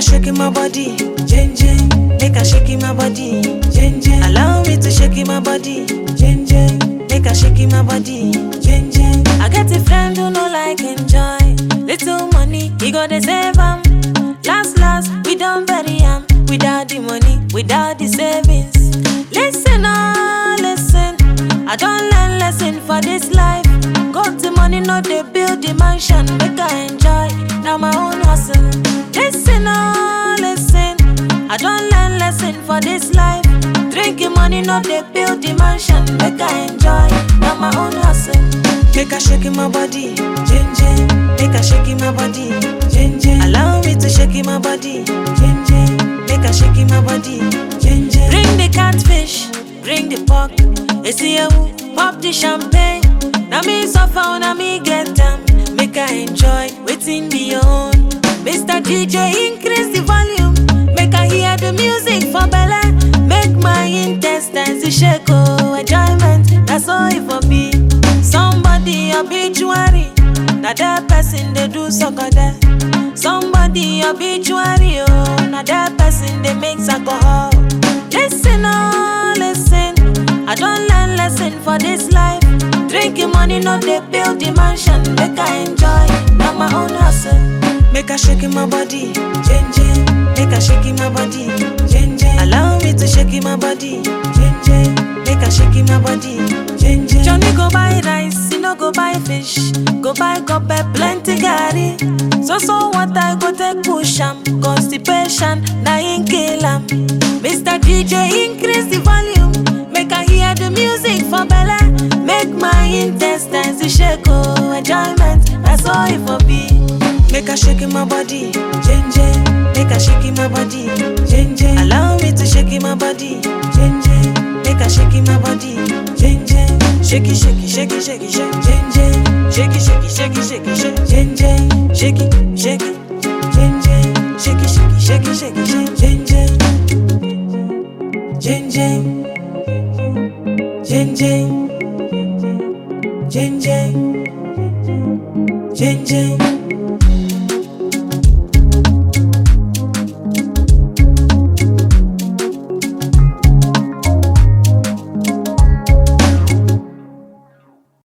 shake my body, jen jen. Make a shake my body, jen jen. Allow me to shake my body, jen jen. Make a shake my body, jen jen. I get a friend who no like enjoy. Little money, he got the save 'em. Last, we don't bury 'em. Without the money, without the savings. Listen, oh, listen. I don't learn lesson for this life. Got the money, not they build the mansion. Make I enjoy, now my own hustle. Listen, oh, listen. I don't learn lesson for this life. Drinking money, not they build the mansion. Make I enjoy, now my own hustle. Make a shake my body, jen jen. Make a shake my body, jen jen. Allow me to shake my body, jen jen. Make a shake my body, jen jen. Bring the catfish, bring the pork. It's here, pop the champagne. Now me suffer, now me get them. Make I enjoy, waiting beyond. Mr. DJ, increase the volume. Make I hear the music for Bella. Make my intestines shake, oh, enjoyment. That's all it for me. Somebody obituary, now that person they do sucker there. Somebody obituary, oh, now that person they make alcohol. Listen, oh, listen. I don't learn lesson for this life. Drinking money, not they build the mansion. Make I enjoy, now my own hustle. Make a shake my body, jen jen. Make a shake my body, jen jen. Allow me to shake my body, jen jen. Make a shake my body, jen jen. Johnny go buy rice, he no go buy fish. Go buy cup plenty gari. So what I go take push 'em. Constipation, na in kill 'em. Mr. DJ, increase the volume. Make I hear the music for Bella. Make my intestines shake, oh, enjoyment. That's all it for me. Make a shake my body, jen jen. Make a shake my body, jen jen. Allow me to shake my body, jen jen. Make a shake my body, jen jen. Shake it, shake it, shake it, shake it, shake it, jen jen. Shake it, shake it, shake it, shake it, shake it, jen jen. Shake it, shake it, jen jen. Shake it, shake it, shake it, shake it, shake it, jen jen. Jen jen, jen jen, jen jen, jen jen.